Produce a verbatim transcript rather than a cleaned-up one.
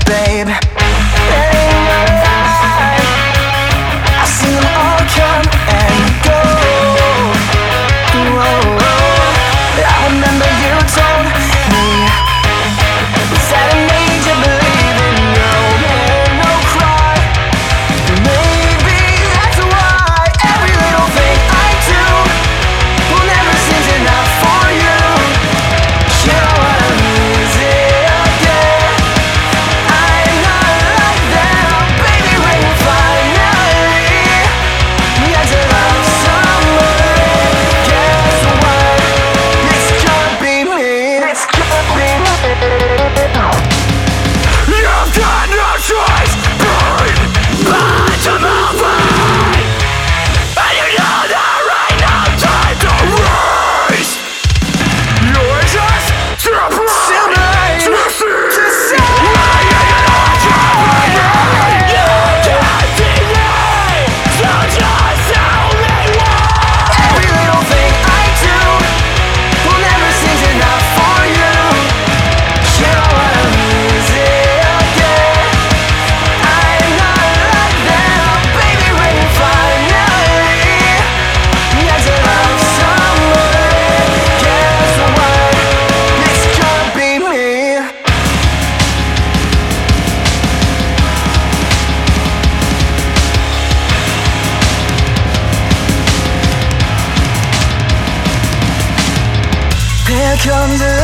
babe. That ain't no lie. I've seen them all come and go. Whoa, whoa. I remember you told me that it made you believe in no pain, no cry. Maybe that's why every little thing I do will never seem enough for you. You don't wanna lose it again. I'm not like them, baby. When you finally get to love someone, guess what? It's gonna be me. It's gonna be me. You've got no choice, burn, but to move on. And you know that right now time to rise. You're just too blind to see, to see. You can't deny, so just tell me why. Every little thing I do will never seem enough for you. You don't wanna lose it again. I'm not like them, baby. When you finally get to love someone, guess what? It's gonna be me. Here comes the